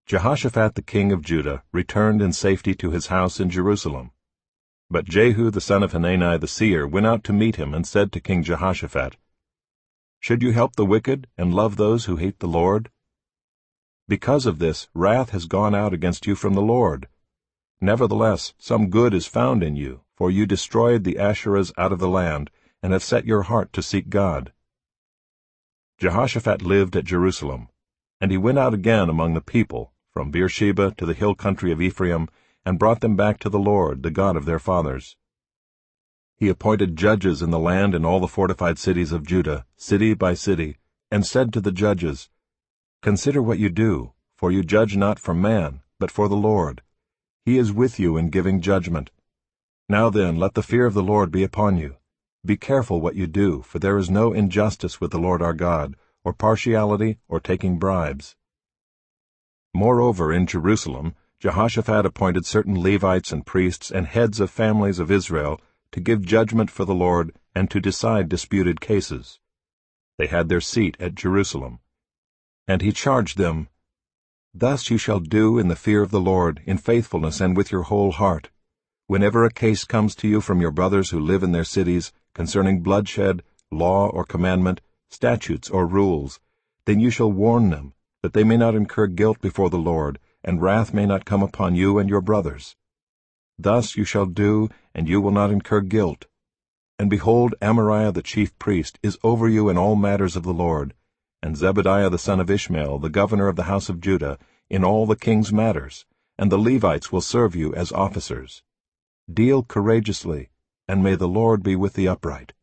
Jehoshaphat the king of Judah returned in safety to his house in Jerusalem. But Jehu the son of Hanani the seer went out to meet him and said to King Jehoshaphat, "Should you help the wicked and love those who hate the Lord? Because of this, wrath has gone out against you from the Lord. Nevertheless, some good is found in you, for you destroyed the Asherahs out of the land, and have set your heart to seek God." Jehoshaphat lived at Jerusalem, and he went out again among the people, from Beersheba to the hill country of Ephraim, and brought them back to the Lord, the God of their fathers. He appointed judges in the land in all the fortified cities of Judah, city by city, and said to the judges, "Consider what you do, for you judge not for man, but for the Lord. He is with you in giving judgment. Now then, let the fear of the Lord be upon you. Be careful what you do, for there is no injustice with the Lord our God, or partiality, or taking bribes." Moreover, in Jerusalem, Jehoshaphat appointed certain Levites and priests and heads of families of Israel to give judgment for the Lord and to decide disputed cases. They had their seat at Jerusalem. And he charged them, "Thus you shall do in the fear of the Lord, in faithfulness and with your whole heart. Whenever a case comes to you from your brothers who live in their cities, concerning bloodshed, law or commandment, statutes or rules, then you shall warn them, that they may not incur guilt before the Lord, and wrath may not come upon you and your brothers. Thus you shall do, and you will not incur guilt. And behold, Amariah the chief priest is over you in all matters of the Lord, and Zebadiah the son of Ishmael, the governor of the house of Judah, in all the king's matters, and the Levites will serve you as officers. Deal courageously, and may the Lord be with the upright."